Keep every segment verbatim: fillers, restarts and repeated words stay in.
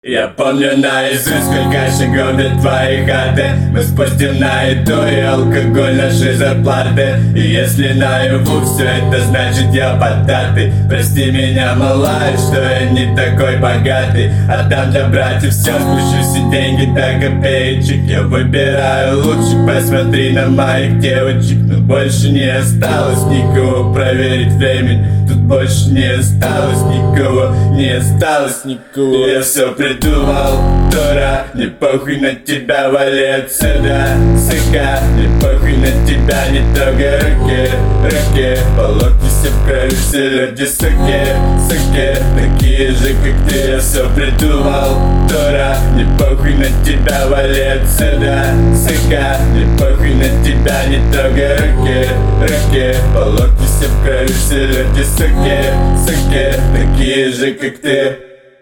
Я помню наизусть, сколько шагов до твоей хаты. Мы спустим на еду и алкоголь нашей зарплаты. И если наяву все это, значит я поддатый. Прости меня, малая, что я не такой богатый. Отдам для братьев все, спущу все деньги до копеечек. Я выбираю лучше, посмотри на моих девочек. Но больше не осталось никого проверить времень. Тут больше не осталось никого, не осталось никого. Я все придумал, дура, не похуй на тебя, вали отсюда, сука. Не похуй на тебя, не трогай руки, руки. По локти все в крови, все люди суки, суки. Такие же, как ты, я все придумал, дура. Не похуй на тебя, вали отсюда, сука. Не похуй на тебя, не трогай руки, руки. По локти все в крови, все люди суки, суки. Такие же, как ты.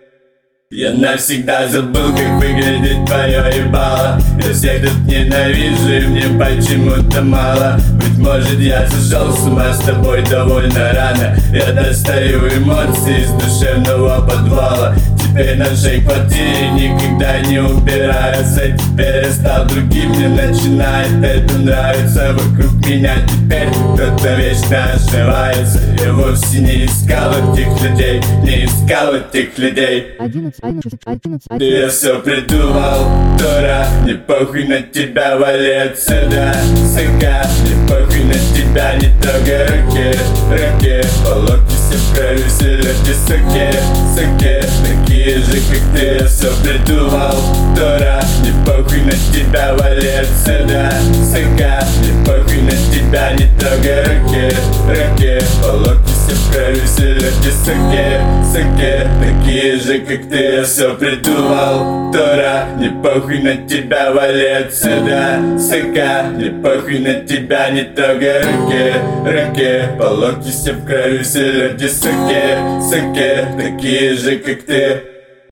Я навсегда забыл, как выглядит твое ебало. Я всех тут ненавижу, и мне почему-то мало. Быть может, я сошел с ума с тобой довольно рано. Я достаю эмоции из душевного подвала. Теперь на нашей квартире никогда не убираются. Теперь я стал другим, мне начинает это нравиться. Вокруг меня теперь кто-то вечно ошивается. Я вовсе не искал этих людей, не искал этих людей. Я все придумал, дура. Не похуй на тебя, вали отсюда, сука. Не похуй на тебя, не трогай руки, руки. По локти все в крови, все люди суки, суки. Такие же, как ты, я все придумал, дура. Не похуй на тебя, вали отсюда, сука. Не похуй на тебя, не трогай руки, руки. По локти все в крови, все люди суки, суки. Такие же, как ты, я все придумал, дура. Не похуй на тебя, вали отсюда, сука. Не похуй на тебя, не трогай руки, руки. По локти все в крови, все люди суки, суки. Такие же, как ты.